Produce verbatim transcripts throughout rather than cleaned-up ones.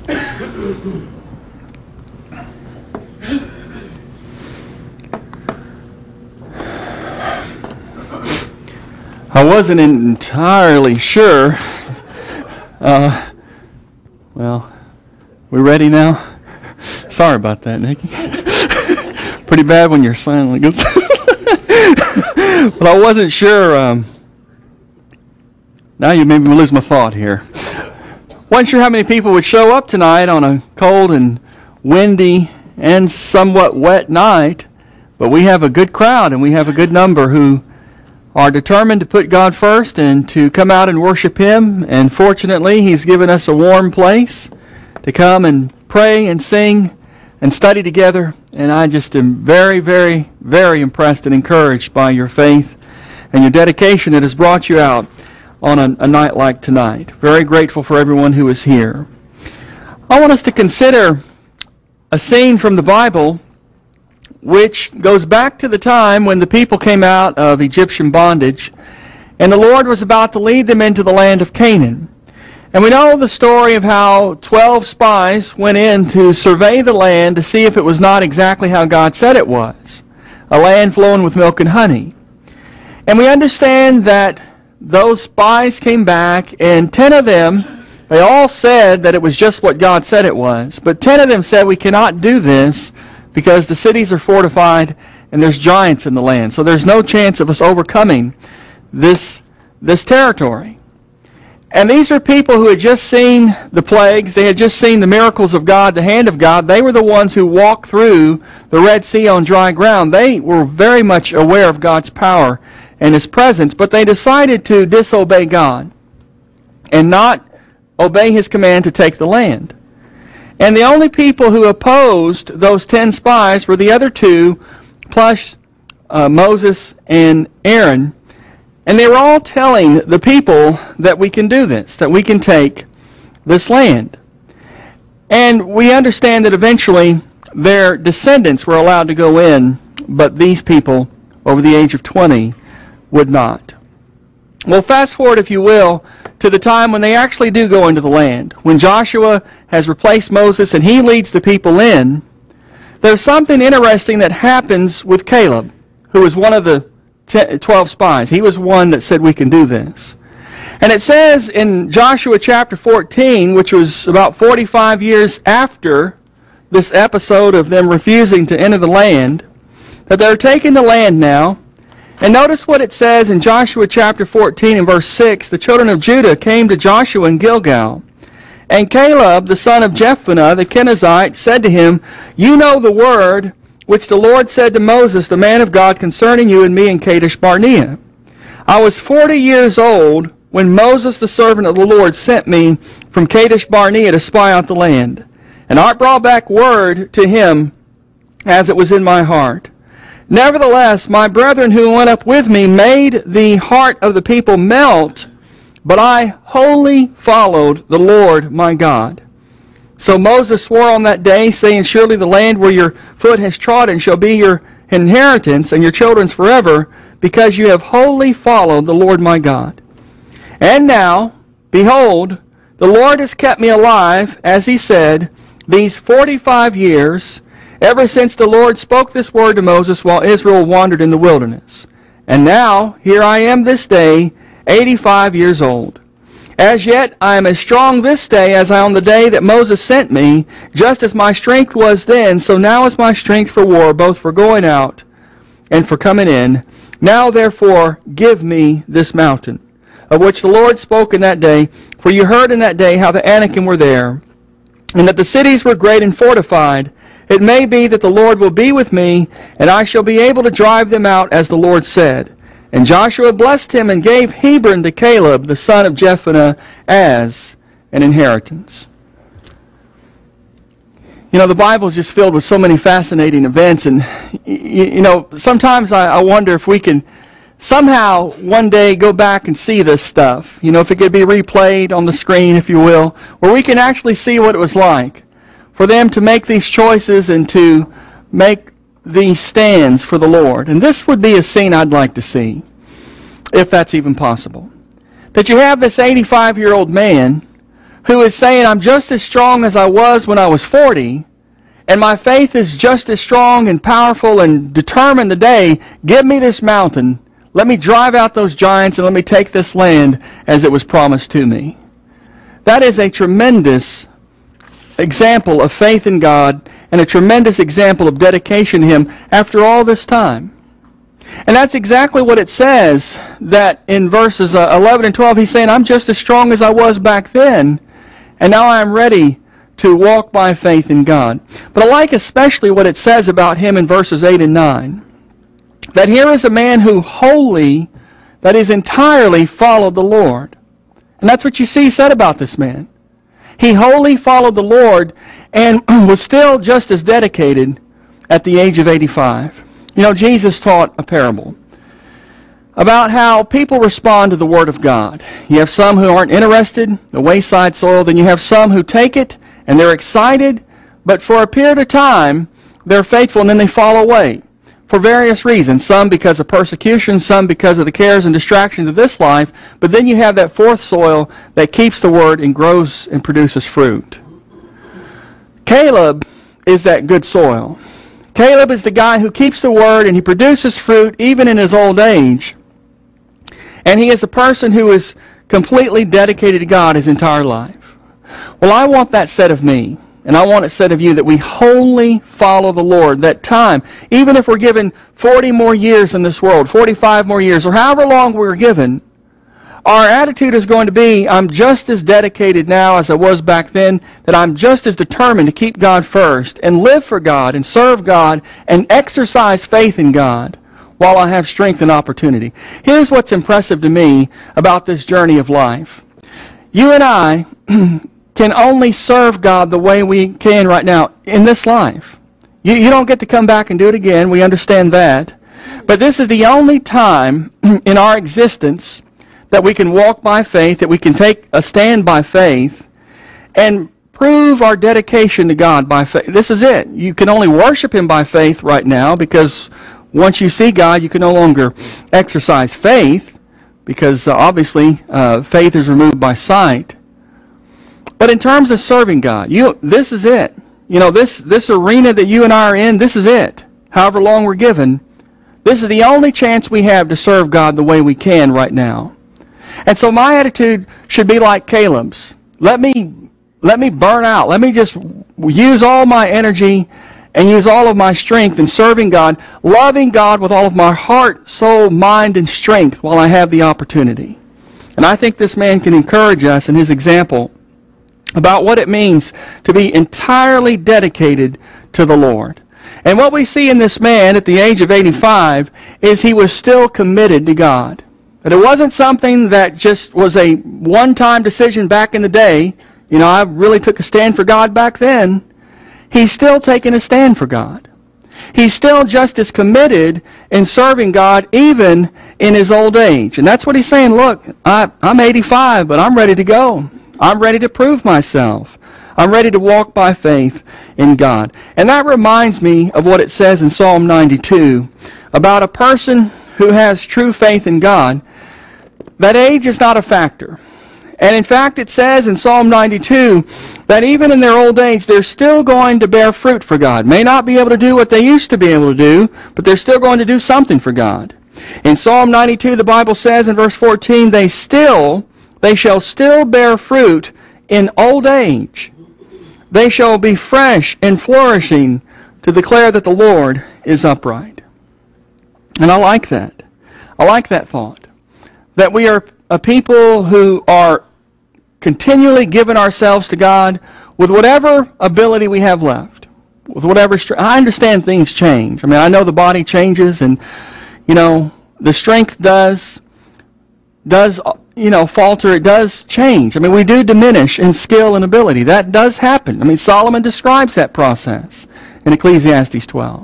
I wasn't entirely sure. Uh, well, we ready now? Sorry about that, Nikki. Pretty bad when you're silent. But I wasn't sure. Um, now you made me lose my thought here. Wasn't sure how many people would show up tonight on a cold and windy and somewhat wet night, but we have a good crowd and we have a good number who are determined to put God first and to come out and worship Him. And fortunately, He's given us a warm place to come and pray and sing and study together. And I just am very, very, very impressed and encouraged by your faith and your dedication that has brought you out on a, a night like tonight. Very grateful for everyone who is here. I want us to consider a scene from the Bible which goes back to the time when the people came out of Egyptian bondage, and the Lord was about to lead them into the land of Canaan. And we know the story of how twelve spies went in to survey the land to see if it was not exactly how God said it was, a land flowing with milk and honey. And we understand that those spies came back, and ten of them, they all said that it was just what God said it was. But ten of them said, we cannot do this because the cities are fortified and there's giants in the land. So there's no chance of us overcoming this, this territory. And these are people who had just seen the plagues. They had just seen the miracles of God, the hand of God. They were the ones who walked through the Red Sea on dry ground. They were very much aware of God's power and His presence, but they decided to disobey God and not obey His command to take the land. And the only people who opposed those ten spies were the other two, plus uh, Moses and Aaron. And they were all telling the people that we can do this, that we can take this land. And we understand that eventually their descendants were allowed to go in, but these people over the age of twenty would not. Well, fast forward, if you will, to the time when they actually do go into the land. When Joshua has replaced Moses and he leads the people in, there's something interesting that happens with Caleb, who was one of the twelve spies. He was one that said, we can do this. And it says in Joshua chapter fourteen, which was about forty-five years after this episode of them refusing to enter the land, that they're taking the land now. And notice what it says in Joshua chapter fourteen and verse six. The children of Judah came to Joshua in Gilgal. And Caleb, the son of Jephunneh, the Kenizzite, said to him, you know the word which the Lord said to Moses, the man of God, concerning you and me in Kadesh Barnea. I was forty years old when Moses, the servant of the Lord, sent me from Kadesh Barnea to spy out the land. And I brought back word to him as it was in my heart. Nevertheless, my brethren who went up with me made the heart of the people melt, but I wholly followed the Lord my God. So Moses swore on that day, saying, surely the land where your foot has trodden shall be your inheritance and your children's forever, because you have wholly followed the Lord my God. And now, behold, the Lord has kept me alive, as He said, these forty-five years, ever since the Lord spoke this word to Moses while Israel wandered in the wilderness. And now, here I am this day, eighty-five years old. As yet I am as strong this day as I on the day that Moses sent me, just as my strength was then, so now is my strength for war, both for going out and for coming in. Now therefore give me this mountain, of which the Lord spoke in that day, for you heard in that day how the Anakim were there, and that the cities were great and fortified. It may be that the Lord will be with me, and I shall be able to drive them out, as the Lord said. And Joshua blessed him and gave Hebron to Caleb, the son of Jephunneh, as an inheritance. You know, the Bible is just filled with so many fascinating events, and, you, you know, sometimes I, I wonder if we can somehow one day go back and see this stuff. You know, if it could be replayed on the screen, if you will, where we can actually see what it was like for them to make these choices and to make these stands for the Lord. And this would be a scene I'd like to see, if that's even possible. That you have this eighty-five-year-old man who is saying, I'm just as strong as I was when I was forty, and my faith is just as strong and powerful and determined today, give me this mountain, let me drive out those giants, and let me take this land as it was promised to me. That is a tremendous example of faith in God and a tremendous example of dedication to Him after all this time. And that's exactly what it says that in verses uh, eleven and twelve, he's saying, I'm just as strong as I was back then, and now I am ready to walk by faith in God. But I like especially what it says about him in verses eight and nine. That here is a man who wholly, that is entirely followed the Lord. And that's what you see said about this man. He wholly followed the Lord and was still just as dedicated at the age of eighty-five. You know, Jesus taught a parable about how people respond to the Word of God. You have some who aren't interested, the wayside soil. Then you have some who take it and they're excited, but for a period of time they're faithful and then they fall away for various reasons. Some because of persecution, some because of the cares and distractions of this life. But then you have that fourth soil that keeps the Word and grows and produces fruit. Caleb is that good soil. Caleb is the guy who keeps the Word and he produces fruit even in his old age. And he is a person who is completely dedicated to God his entire life. Well, I want that said of me, and I want it said of you, that we wholly follow the Lord. That time, even if we're given forty more years in this world, forty-five more years, or however long we're given, our attitude is going to be, I'm just as dedicated now as I was back then, that I'm just as determined to keep God first and live for God and serve God and exercise faith in God while I have strength and opportunity. Here's what's impressive to me about this journey of life. You and I can only serve God the way we can right now in this life. You, you don't get to come back and do it again. We understand that. But this is the only time in our existence that we can walk by faith, that we can take a stand by faith, and prove our dedication to God by faith. This is it. You can only worship Him by faith right now, because once you see God, you can no longer exercise faith, because uh, obviously uh, faith is removed by sight. But in terms of serving God, you this is it. You know, this, this arena that you and I are in, this is it. However long we're given, this is the only chance we have to serve God the way we can right now. And so my attitude should be like Caleb's. Let me, let me burn out. Let me just use all my energy and use all of my strength in serving God, loving God with all of my heart, soul, mind, and strength while I have the opportunity. And I think this man can encourage us in his example about what it means to be entirely dedicated to the Lord. And what we see in this man at the age of eighty-five is he was still committed to God. But it wasn't something that just was a one-time decision back in the day. You know, I really took a stand for God back then. He's still taking a stand for God. He's still just as committed in serving God even in his old age. And that's what he's saying. Look, I, I'm eighty-five, but I'm ready to go. I'm ready to prove myself. I'm ready to walk by faith in God. And that reminds me of what it says in Psalm ninety-two about a person who has true faith in God, that age is not a factor. And in fact, it says in Psalm ninety-two that even in their old age, they're still going to bear fruit for God. May not be able to do what they used to be able to do, but they're still going to do something for God. In Psalm ninety-two, the Bible says in verse fourteen, they still, they shall still bear fruit in old age. They shall be fresh and flourishing to declare that the Lord is upright. And I like that. I like that thought. That we are a people who are continually giving ourselves to God with whatever ability we have left. With whatever strength. I understand things change. I mean, I know the body changes and, you know, the strength does, does, you know, falter. It does change. I mean, we do diminish in skill and ability. That does happen. I mean, Solomon describes that process in Ecclesiastes twelve.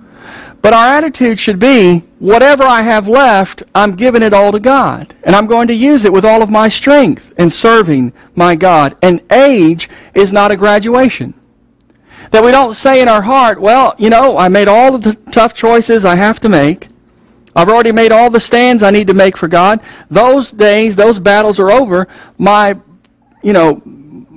But our attitude should be, whatever I have left, I'm giving it all to God. And I'm going to use it with all of my strength in serving my God. And age is not a graduation. That we don't say in our heart, well, you know, I made all of the tough choices I have to make. I've already made all the stands I need to make for God. Those days, those battles are over. My, you know,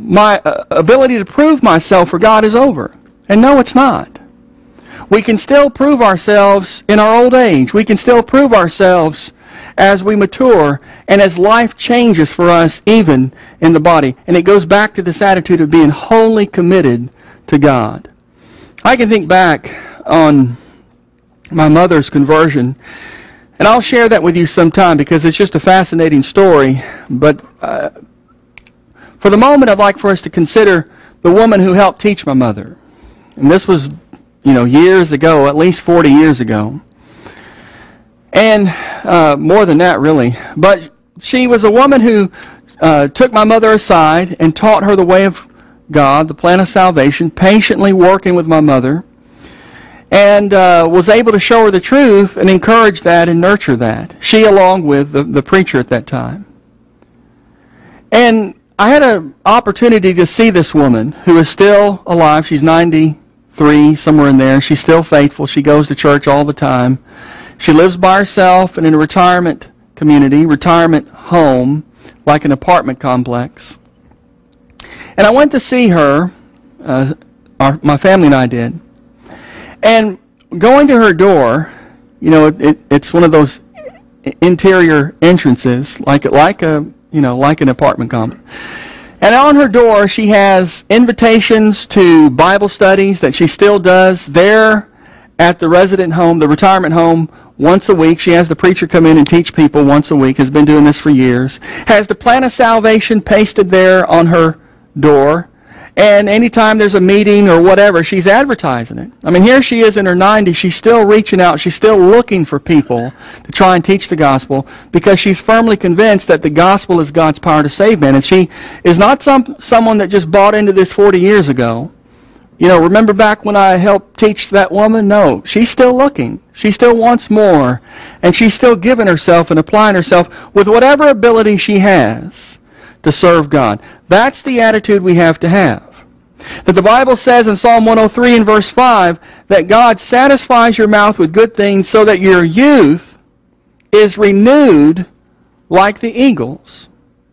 my uh, ability to prove myself for God is over. And no, it's not. We can still prove ourselves in our old age. We can still prove ourselves as we mature and as life changes for us even in the body. And it goes back to this attitude of being wholly committed to God. I can think back on my mother's conversion, and I'll share that with you sometime because it's just a fascinating story. But uh, for the moment, I'd like for us to consider the woman who helped teach my mother. And this was, you know, years ago, at least forty years ago. And uh, more than that, really. But she was a woman who uh, took my mother aside and taught her the way of God, the plan of salvation, patiently working with my mother, and uh, was able to show her the truth and encourage that and nurture that. She along with the, the preacher at that time. And I had an opportunity to see this woman who is still alive. She's ninety-three, somewhere in there. She's still faithful. She goes to church all the time. She lives by herself and in a retirement community, retirement home, like an apartment complex. And I went to see her, uh, our, my family and I did. And going to her door, you know, it, it, it's one of those interior entrances, like like a you know like an apartment complex. And on her door, she has invitations to Bible studies that she still does there at the resident home, the retirement home, once a week. She has the preacher come in and teach people once a week, has been doing this for years. Has the plan of salvation pasted there on her door. And anytime there's a meeting or whatever, she's advertising it. I mean, here she is in her nineties. She's still reaching out. She's still looking for people to try and teach the gospel because she's firmly convinced that the gospel is God's power to save men. And she is not some someone that just bought into this forty years ago. You know, remember back when I helped teach that woman? No, she's still looking. She still wants more. And she's still giving herself and applying herself with whatever ability she has to serve God. That's the attitude we have to have. That the Bible says in Psalm one oh three and verse five that God satisfies your mouth with good things so that your youth is renewed like the eagles.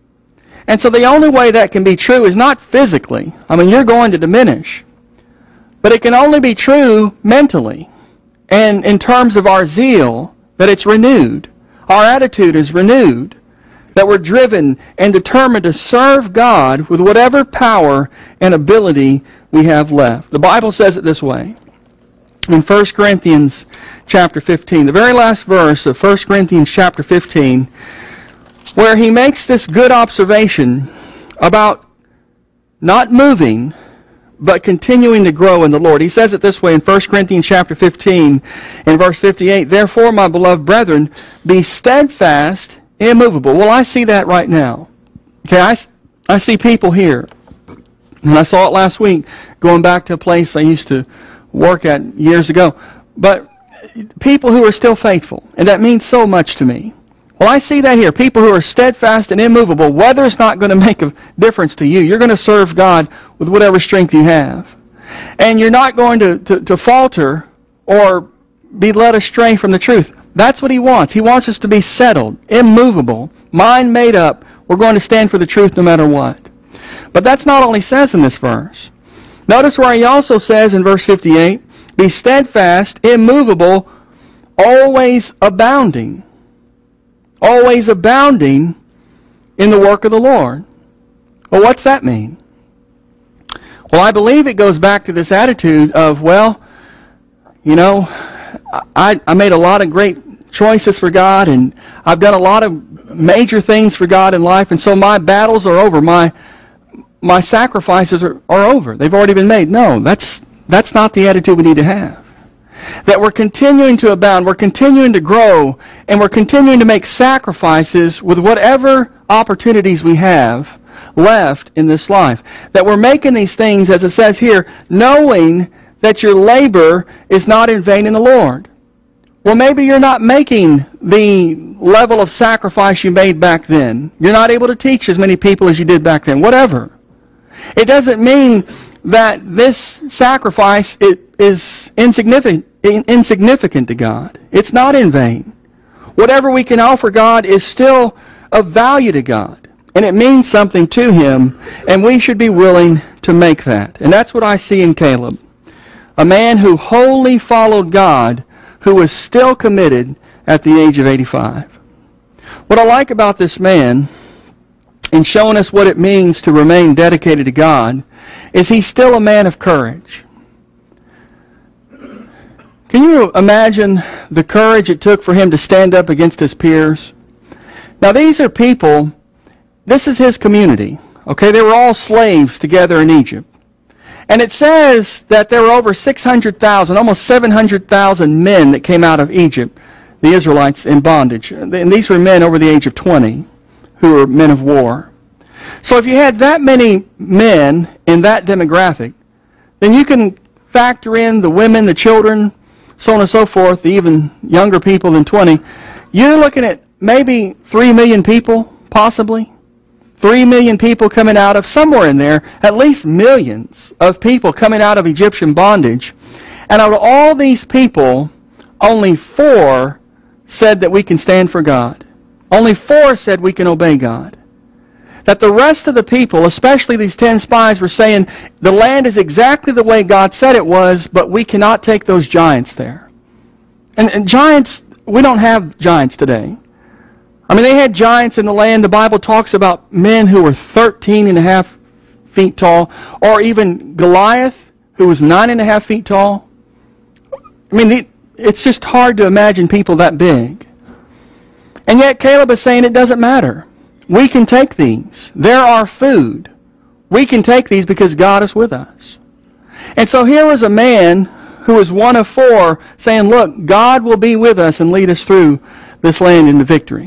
And so the only way that can be true is not physically. I mean, you're going to diminish. But it can only be true mentally. And in terms of our zeal, that it's renewed. Our attitude is renewed. That we're driven and determined to serve God with whatever power and ability we have left. The Bible says it this way. In First Corinthians chapter fifteen, the very last verse of First Corinthians chapter fifteen, where he makes this good observation about not moving, but continuing to grow in the Lord. He says it this way in First Corinthians chapter fifteen, in verse fifty-eight, "Therefore, my beloved brethren, be steadfast, immovable." Well, I see that right now. Okay, I, I see people here. And I saw it last week, going back to a place I used to work at years ago. But people who are still faithful, and that means so much to me. Well, I see that here. People who are steadfast and immovable. Weather's not going to make a difference to you. You're going to serve God with whatever strength you have. And you're not going to, to, to falter or be led astray from the truth. That's what he wants. He wants us to be settled, immovable, mind made up. We're going to stand for the truth no matter what. But that's not all he says in this verse. Notice where he also says in verse fifty-eight, "Be steadfast, immovable, always abounding." Always abounding in the work of the Lord. Well, what's that mean? Well, I believe it goes back to this attitude of, well, you know, I, I made a lot of great choices for God, and I've done a lot of major things for God in life, and so my battles are over. My my sacrifices are, are over. They've already been made. No, that's that's not the attitude we need to have. That we're continuing to abound, we're continuing to grow, and we're continuing to make sacrifices with whatever opportunities we have left in this life. That we're making these things, as it says here, knowing that your labor is not in vain in the Lord. Well, maybe you're not making the level of sacrifice you made back then. You're not able to teach as many people as you did back then. Whatever. It doesn't mean that this sacrifice it is insignificant, insignificant to God. It's not in vain. Whatever we can offer God is still of value to God. And it means something to him, and we should be willing to make that. And that's what I see in Caleb. A man who wholly followed God, who was still committed at the age of eighty-five. What I like about this man, in showing us what it means to remain dedicated to God, is he's still a man of courage. Can you imagine the courage it took for him to stand up against his peers? Now these are people, this is his community. Okay, they were all slaves together in Egypt. And it says that there were over six hundred thousand, almost seven hundred thousand men that came out of Egypt, the Israelites in bondage. And these were men over the age of twenty who were men of war. So if you had that many men in that demographic, then you can factor in the women, the children, so on and so forth, the even younger people than twenty. You're looking at maybe three million people, possibly. Three million people coming out of somewhere in there, at least millions of people coming out of Egyptian bondage. And out of all these people, only four said that we can stand for God. Only four said we can obey God. That the rest of the people, especially these ten spies, were saying, the land is exactly the way God said it was, but we cannot take those giants there. And, and giants, we don't have giants today. I mean, they had giants in the land. The Bible talks about men who were thirteen and a half feet tall, or even Goliath, who was nine and a half feet tall. I mean, it's just hard to imagine people that big. And yet Caleb is saying it doesn't matter. We can take these. They're our food. We can take these because God is with us. And so here was a man who was one of four saying, look, God will be with us and lead us through this land into victory.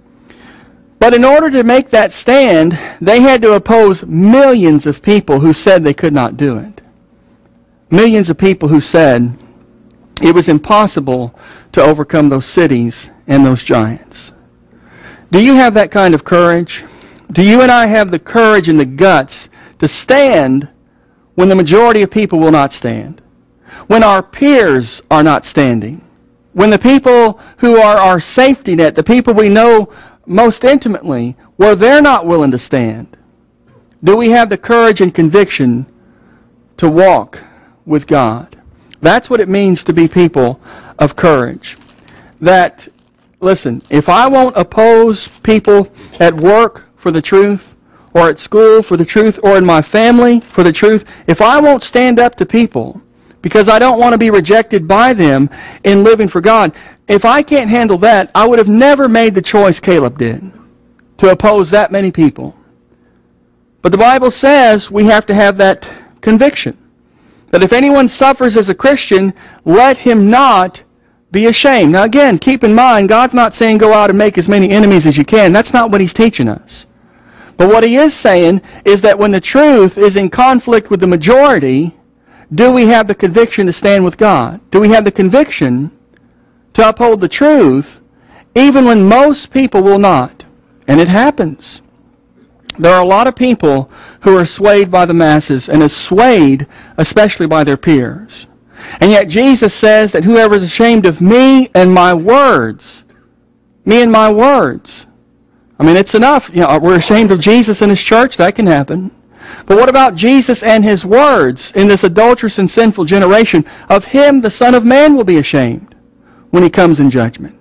But in order to make that stand, they had to oppose millions of people who said they could not do it. Millions of people who said it was impossible to overcome those cities and those giants. Do you have that kind of courage? Do you and I have the courage and the guts to stand when the majority of people will not stand? When our peers are not standing? When the people who are our safety net, the people we know most intimately, where they're not willing to stand? Do we have the courage and conviction to walk with God? That's what it means to be people of courage. That, listen, if I won't oppose people at work for the truth, or at school for the truth, or in my family for the truth, if I won't stand up to people because I don't want to be rejected by them in living for God, if I can't handle that, I would have never made the choice Caleb did, to oppose that many people. But the Bible says we have to have that conviction, that if anyone suffers as a Christian, let him not be ashamed. Now again, keep in mind, God's not saying go out and make as many enemies as you can. That's not what He's teaching us. But what He is saying is that when the truth is in conflict with the majority, do we have the conviction to stand with God? Do we have the conviction to uphold the truth even when most people will not? And it happens. There are a lot of people who are swayed by the masses and are swayed especially by their peers. And yet Jesus says that whoever is ashamed of me and my words, me and my words. I mean, it's enough. You know, we're ashamed of Jesus and His church. That can happen. But what about Jesus and His words in this adulterous and sinful generation? Of Him, the Son of Man will be ashamed when He comes in judgment.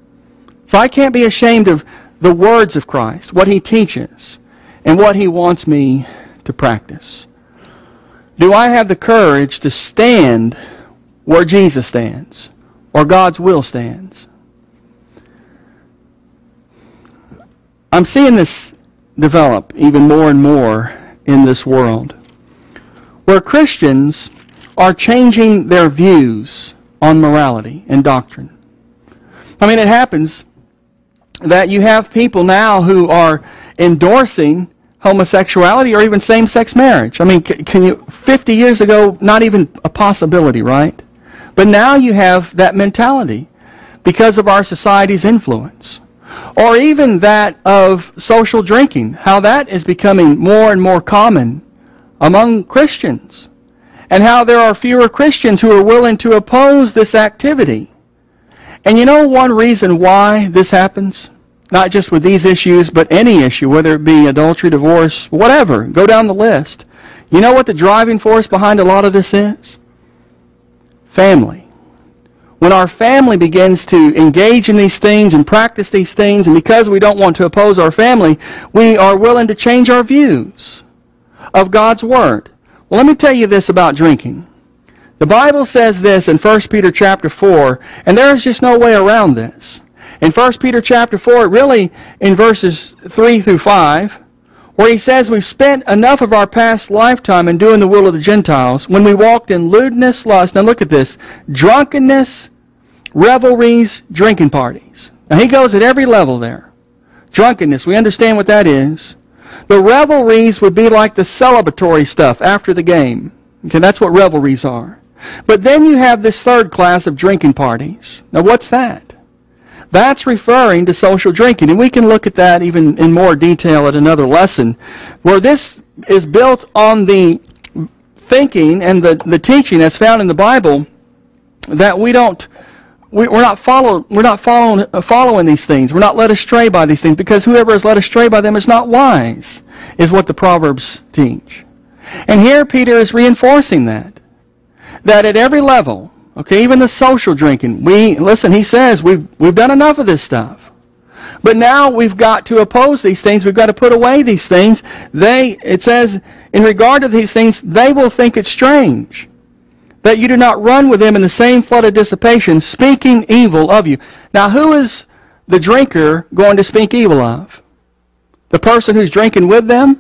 So I can't be ashamed of the words of Christ, what He teaches, and what He wants me to practice. Do I have the courage to stand where Jesus stands, or God's will stands? I'm seeing this develop even more and more in this world, where Christians are changing their views on morality and doctrine. I mean, it happens that you have people now who are endorsing homosexuality or even same-sex marriage. I mean, can you, fifty years ago, not even a possibility, right? But now you have that mentality because of our society's influence. Or even that of social drinking, how that is becoming more and more common among Christians. And how there are fewer Christians who are willing to oppose this activity. And you know one reason why this happens? not just with these issues, but any issue, whether it be adultery, divorce, whatever. Go down the list. You know what the driving force behind a lot of this is? Family. When our family begins to engage in these things and practice these things, and because we don't want to oppose our family, we are willing to change our views of God's Word. Well, let me tell you this about drinking. The Bible says this in First Peter chapter four, and there is just no way around this. In First Peter chapter four, really in verses three through five, where he says, we've spent enough of our past lifetime in doing the will of the Gentiles when we walked in lewdness, lust. Now look at this. Drunkenness, revelries, drinking parties. Now he goes at every level there. Drunkenness, we understand what that is. The revelries would be like the celebratory stuff after the game. Okay, that's what revelries are. But then you have this third class of drinking parties. Now what's that? That's referring to social drinking. And we can look at that even in more detail at another lesson, where this is built on the thinking and the, the teaching that's found in the Bible that we don't, we, we're not follow, we're not following, uh, following these things. We're not led astray by these things, because whoever is led astray by them is not wise, is what the Proverbs teach. And here Peter is reinforcing that. That at every level, okay, even the social drinking, we, listen, he says, we've, we've done enough of this stuff. But now we've got to oppose these things. We've got to put away these things. They, it says, in regard to these things, they will think it strange that you do not run with them in the same flood of dissipation, speaking evil of you. Now, who is the drinker going to speak evil of? The person who's drinking with them?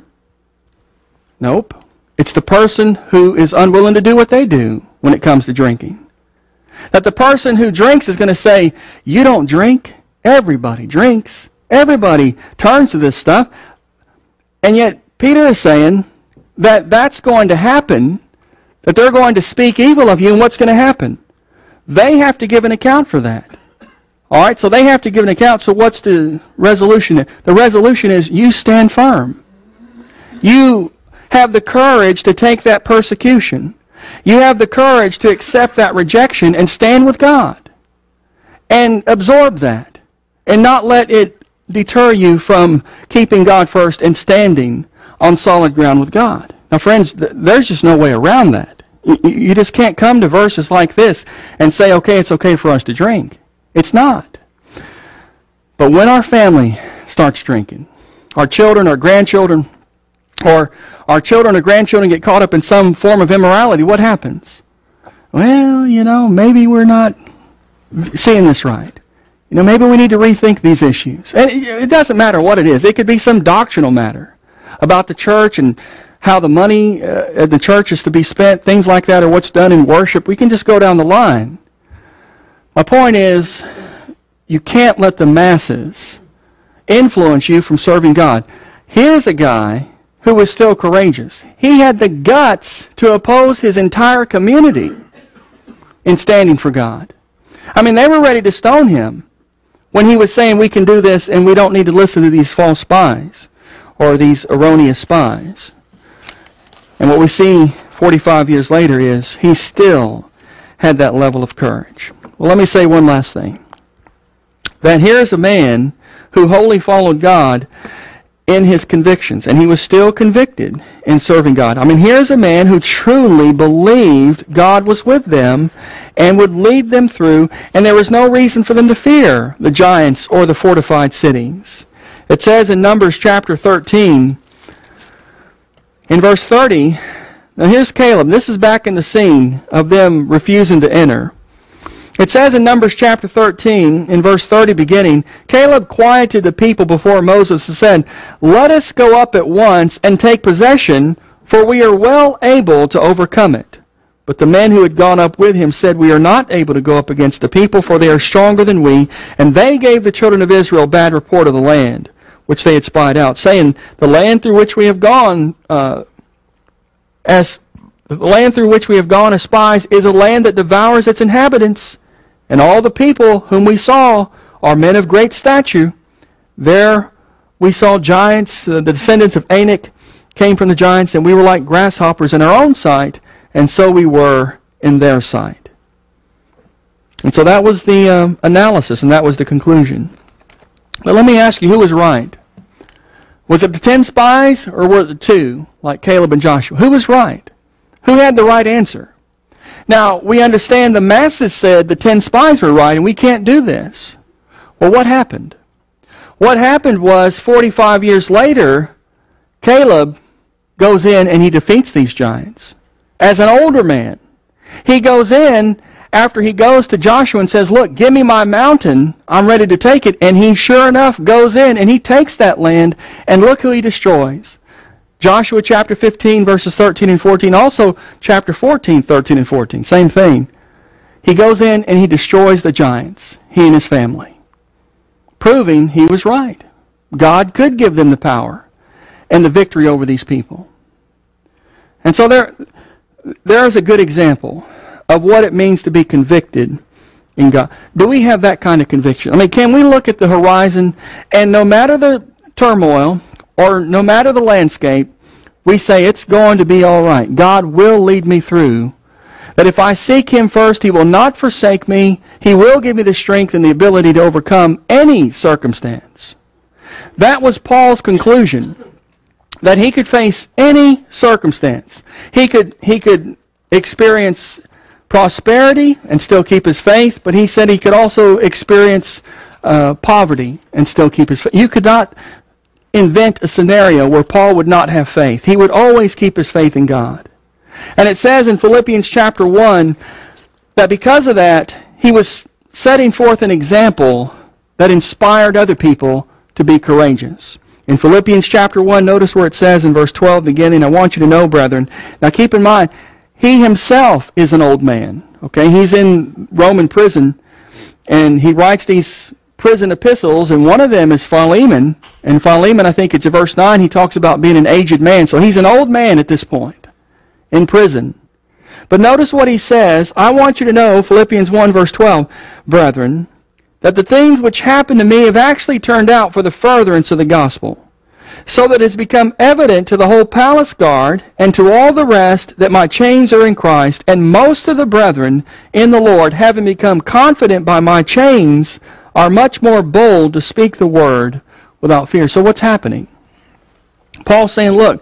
Nope. It's the person who is unwilling to do what they do when it comes to drinking. That the person who drinks is going to say, you don't drink. Everybody drinks. Everybody turns to this stuff. And yet Peter is saying that that's going to happen, that they're going to speak evil of you, and what's going to happen? They have to give an account for that. All right, so they have to give an account. So what's the resolution? The resolution is you stand firm. You have the courage to take that persecution. You have the courage to accept that rejection and stand with God and absorb that and not let it deter you from keeping God first and standing on solid ground with God. Now, friends, th- there's just no way around that. You, you just can't come to verses like this and say, okay, it's okay for us to drink. It's not. But when our family starts drinking, our children, our grandchildren, or our children or grandchildren get caught up in some form of immorality, what happens? Well, you know, maybe we're not seeing this right. You know, maybe we need to rethink these issues. And it doesn't matter what it is. It could be some doctrinal matter about the church and how the money uh, at the church is to be spent, things like that, or what's done in worship. We can just go down the line. My point is, you can't let the masses influence you from serving God. Here's a guy who was still courageous. He had the guts to oppose his entire community in standing for God. I mean, they were ready to stone him when he was saying we can do this and we don't need to listen to these false spies or these erroneous spies. And what we see forty-five years later is he still had that level of courage. Well, let me say one last thing. That here is a man who wholly followed God in his convictions, and he was still convicted in serving God. I mean, here's a man who truly believed God was with them and would lead them through, and there was no reason for them to fear the giants or the fortified cities. It says in Numbers chapter thirteen, in verse thirty, now here's Caleb. This is back in the scene of them refusing to enter. It says in Numbers chapter thirteen, in verse thirty beginning, Caleb quieted the people before Moses and said, let us go up at once and take possession, for we are well able to overcome it. But the men who had gone up with him said, we are not able to go up against the people, for they are stronger than we. And they gave the children of Israel bad report of the land, which they had spied out, saying, the land through which we have gone, uh, as the land through which we have gone as spies is a land that devours its inhabitants. And all the people whom we saw are men of great stature. There we saw giants, uh, the descendants of Anak came from the giants, and we were like grasshoppers in our own sight, and so we were in their sight. And so that was the um, analysis, and that was the conclusion. But let me ask you, who was right? Was it the ten spies or were it the two, like Caleb and Joshua? Who was right? Who had the right answer? Now, we understand the masses said the ten spies were right and we can't do this. Well, what happened? What happened was forty-five years later, Caleb goes in and he defeats these giants as an older man. He goes in after he goes to Joshua and says, look, give me my mountain. I'm ready to take it. And he sure enough goes in and he takes that land, and look who he destroys. Joshua chapter fifteen, verses thirteen and fourteen. Also chapter fourteen, thirteen and fourteen. Same thing. He goes in and he destroys the giants, he and his family, proving he was right. God could give them the power and the victory over these people. And so there, there is a good example of what it means to be convicted in God. Do we have that kind of conviction? I mean, can we look at the horizon and no matter the turmoil or no matter the landscape, we say it's going to be all right. God will lead me through. That if I seek Him first, He will not forsake me. He will give me the strength and the ability to overcome any circumstance. That was Paul's conclusion, that he could face any circumstance. He could, he could experience prosperity and still keep his faith, but he said he could also experience uh, poverty and still keep his faith. You could not invent a scenario where Paul would not have faith. He would always keep his faith in God. And it says in Philippians chapter one that because of that, he was setting forth an example that inspired other people to be courageous. In Philippians chapter one, notice where it says in verse twelve beginning, I want you to know, brethren, now keep in mind, he himself is an old man. Okay, he's in Roman prison, and he writes these prison epistles, and one of them is Philemon. And Philemon, I think it's in verse nine, he talks about being an aged man. So he's an old man at this point in prison. But notice what he says. I want you to know, Philippians one, verse twelve, brethren, that the things which happened to me have actually turned out for the furtherance of the gospel, so that it has become evident to the whole palace guard and to all the rest that my chains are in Christ, and most of the brethren in the Lord, having become confident by my chains, are much more bold to speak the word without fear. So what's happening? Paul's saying, look,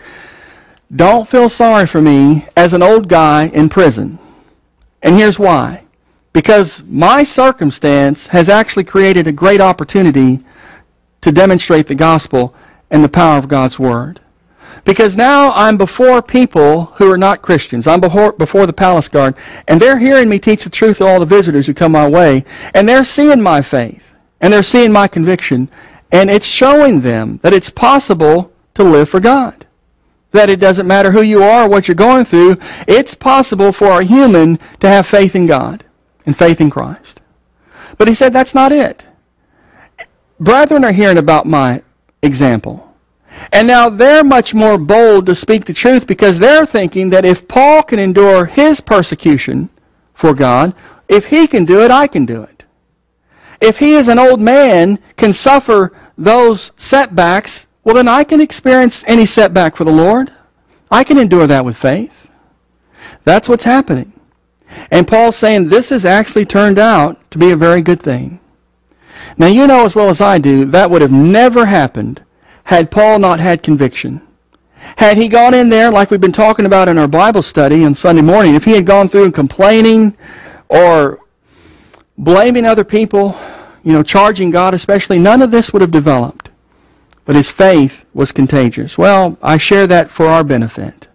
don't feel sorry for me as an old guy in prison. And here's why. Because my circumstance has actually created a great opportunity to demonstrate the gospel and the power of God's Word. Because now I'm before people who are not Christians. I'm before, before the palace guard, and they're hearing me teach the truth to all the visitors who come my way, and they're seeing my faith, and they're seeing my conviction, and it's showing them that it's possible to live for God. That it doesn't matter who you are or what you're going through, it's possible for a human to have faith in God and faith in Christ. But he said that's not it. Brethren are hearing about my example. And now they're much more bold to speak the truth because they're thinking that if Paul can endure his persecution for God, if he can do it, I can do it. If he as an old man can suffer those setbacks, well then I can experience any setback for the Lord. I can endure that with faith. That's what's happening. And Paul's saying this has actually turned out to be a very good thing. Now you know as well as I do, that would have never happened had Paul not had conviction. Had he gone in there, like we've been talking about in our Bible study on Sunday morning, if he had gone through and complaining or blaming other people, you know, charging God especially, none of this would have developed. But his faith was contagious. Well, I share that for our benefit.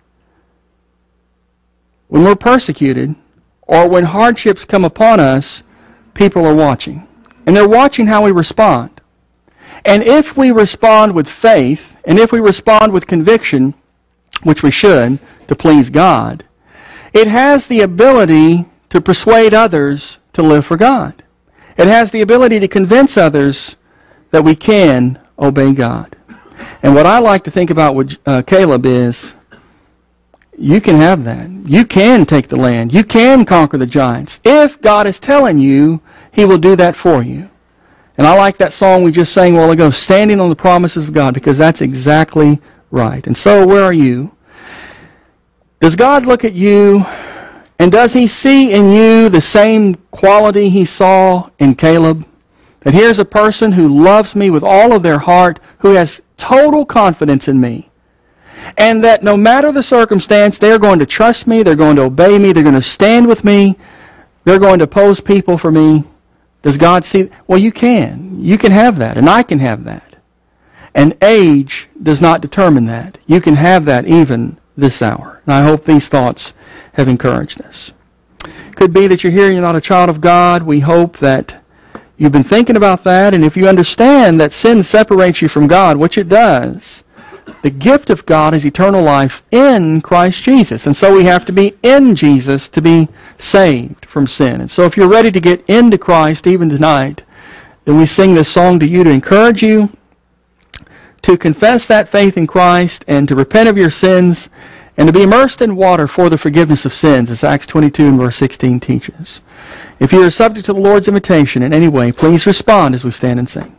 When we're persecuted, or when hardships come upon us, people are watching. And they're watching how we respond. And if we respond with faith, and if we respond with conviction, which we should, to please God, it has the ability to persuade others to live for God. It has the ability to convince others that we can obey God. And what I like to think about with uh, Caleb is, you can have that. You can take the land. You can conquer the giants. If God is telling you, He will do that for you. And I like that song we just sang a while ago, Standing on the Promises of God, because that's exactly right. And so, where are you? Does God look at you, and does He see in you the same quality He saw in Caleb? That here's a person who loves me with all of their heart, who has total confidence in me. And that no matter the circumstance, they're going to trust me, they're going to obey me, they're going to stand with me, they're going to oppose people for me. Does God see? Well, you can. You can have that, and I can have that. And age does not determine that. You can have that even this hour. And I hope these thoughts have encouraged us. Could be that you're here and you're not a child of God. We hope that you've been thinking about that, and if you understand that sin separates you from God, which it does, the gift of God is eternal life in Christ Jesus. And so we have to be in Jesus to be saved from sin. And so if you're ready to get into Christ even tonight, then we sing this song to you to encourage you to confess that faith in Christ and to repent of your sins and to be immersed in water for the forgiveness of sins, as Acts twenty-two and verse sixteen teaches. If you are subject to the Lord's invitation in any way, please respond as we stand and sing.